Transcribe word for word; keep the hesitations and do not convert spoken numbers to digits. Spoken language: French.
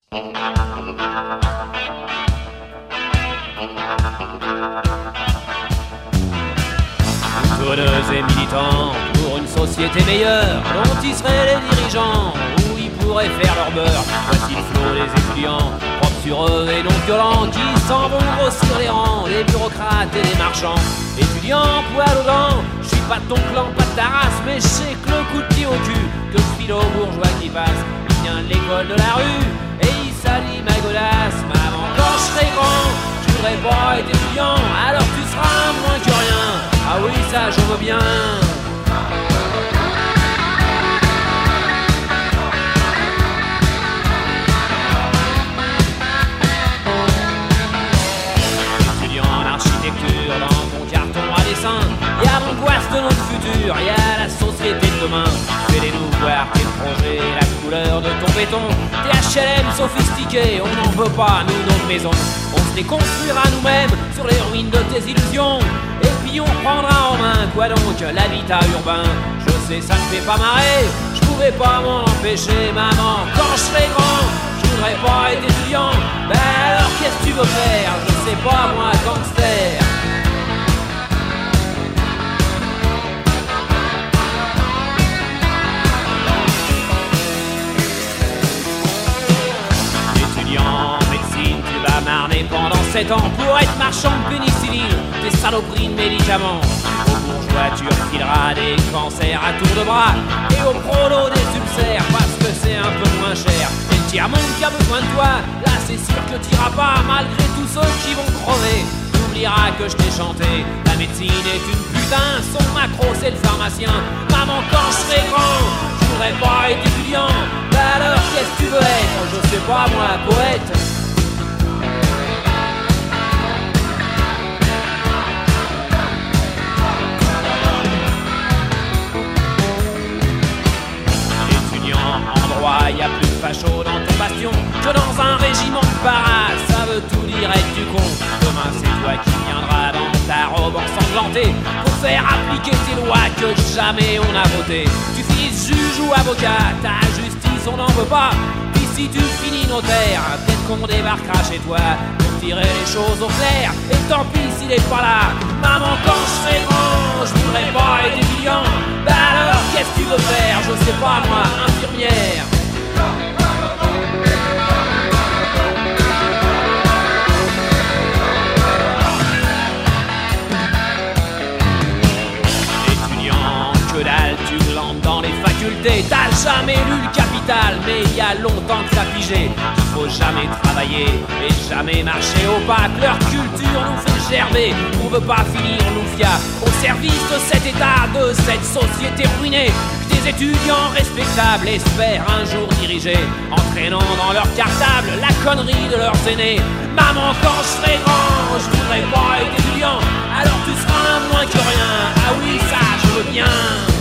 Conneux et militants pour une société meilleure, dont ils seraient les dirigeants, où ils pourraient faire leur beurre. Voici le flot des étudiants, propres sur eux et non violents, qui s'en vont grossir les rangs, les bureaucrates et les marchands. Étudiants, poil aux dents, je suis pas de ton clan, pas de ta race, mais je sais que le coup de pied au cul, que je file aux bourgeois qui passent. Il vient de l'école de la rue, et il salit ma godasse. Maman, quand je serai grand, je voudrais pas être étudiant, alors tu seras moins que rien. Ah oui, ça je veux bien. Étudiant en architecture dans mon carton à dessin, y'a l'angoisse de notre futur, y'a la société de demain. Fais-les-nous voir tes projets, la couleur de ton béton, tes H L M sophistiqués, on n'en veut pas, nous, nos maisons. On se les construira nous-mêmes sur les ruines de tes illusions. Et puis on prendra en main, quoi donc, l'habitat urbain. Je sais, ça me fait pas marrer, je pouvais pas m'en empêcher, maman. Quand je serai grand, je voudrais pas être étudiant. Ben alors qu'est-ce que tu veux faire? Je sais pas, moi, gangster. Étudiant en médecine, tu vas marner pendant sept ans pour être marchand de pénicilline, des saloperies de médicaments. Aux bourgeois tu refileras des cancers à tour de bras, et aux prolos des ulcères parce que c'est un peu moins cher. Et le tiers-monde qui a besoin de toi, là c'est sûr que t'iras pas, malgré tous ceux qui vont crever. T'oublieras que je t'ai chanté, la médecine est une putain, son macro c'est le pharmacien. Maman, quand je serai grand, je voudrais pas être étudiant. Bah alors qu'est-ce que tu veux être? Je sais pas moi, poète. Y'a plus de facho dans ton bastion que dans un régiment de paras. Ça veut tout dire être du con. Demain c'est toi qui viendras dans ta robe ensanglantée pour faire appliquer tes lois que jamais on a votées. Tu finis juge ou avocat, ta justice on n'en veut pas. Puis si tu finis notaire, peut-être qu'on débarquera chez toi pour tirer les choses au clair. Et tant pis s'il est pas là. Maman, quand je serai grand, je voudrais pas être étudiant. Bah alors qu'est-ce que tu veux faire? Je sais pas moi, infirmière. Étudiant, que dalle, tu glandes dans les facultés. T'as jamais lu le Capital, mais il y a longtemps que t'as pigé qu'il faut jamais travailler et jamais marcher au pas. Que leur culture nous fait gerber, on veut pas finir l'oufia au service de cet état, de cette société ruinée. Des étudiants respectables espèrent un jour diriger, entraînant dans leur cartable la connerie de leurs aînés. Maman, quand je serai grand, je voudrais pas être étudiant, alors tu seras un moins que rien. Ah oui, ça je veux bien.